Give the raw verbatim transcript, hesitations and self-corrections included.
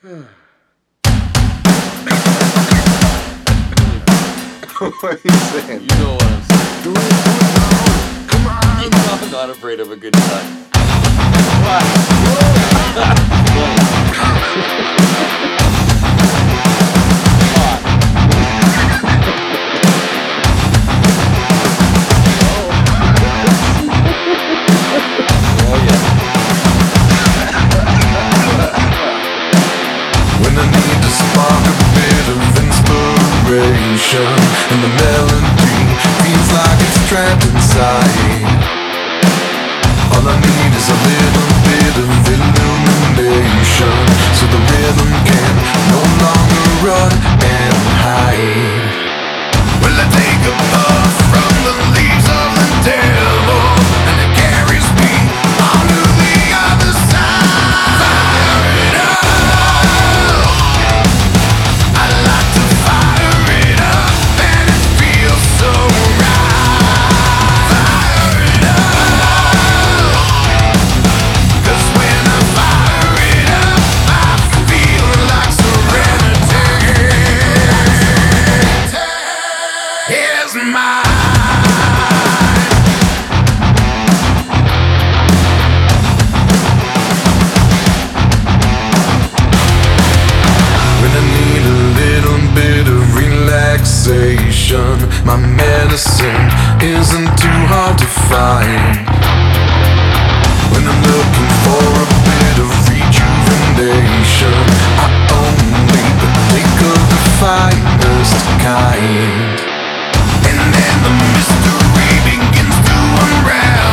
What are you saying? You know what I'm saying. Do it, do it now. Come on. You know I'm not afraid of a good time. Oh yeah. When I need to spark a bit of inspiration, and the melody feels like it's trapped inside. All I need is a little bit of illumination, so the rhythm can no longer run and hide. Well, I take a puff from the leaves of the devil, and it carries me on to the other side. Fire it up. I like to fire it up, and it feels so right. Fire it up. 'Cause when I fire it up, I feel like serenity is mine. When I need a little bit of relaxation, my medicine isn't too hard to find. When I'm looking for a bit of rejuvenation, I only partake of the finest kind. And then the mystery begins to unravel.